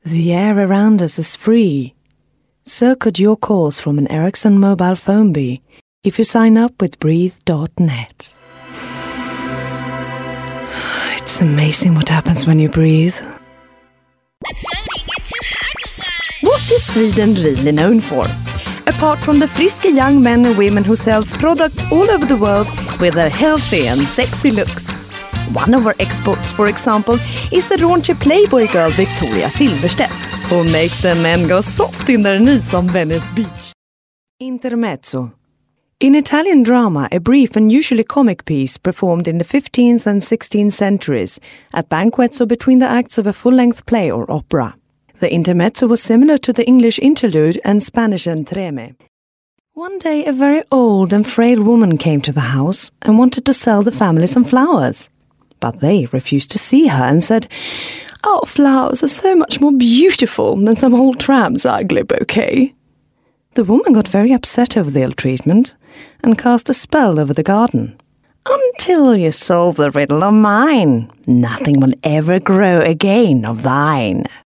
The air around us is free. So could your calls from an Ericsson mobile phone be if you sign up with Breathe.net. It's amazing what happens when you breathe. What is Sweden really known for? Apart from the frisky young men and women who sells products all over the world with their healthy and sexy looks. One of our exports, for example, is the raunchy Playboy girl Victoria Silverstedt, who makes the men go soft in their knees on Venice Beach. Intermezzo. In Italian drama, a brief and usually comic piece performed in the 15th and 16th centuries at banquets or between the acts of a full-length play or opera. The intermezzo was similar to the English interlude and Spanish entremets. One day, a very old and frail woman came to the house and wanted to sell the family some flowers. But they refused to see her and said, "Our flowers are so much more beautiful than some old tram's ugly bouquet." The woman got very upset over the ill treatment and cast a spell over the garden. "Until you solve the riddle of mine, nothing will ever grow again of thine."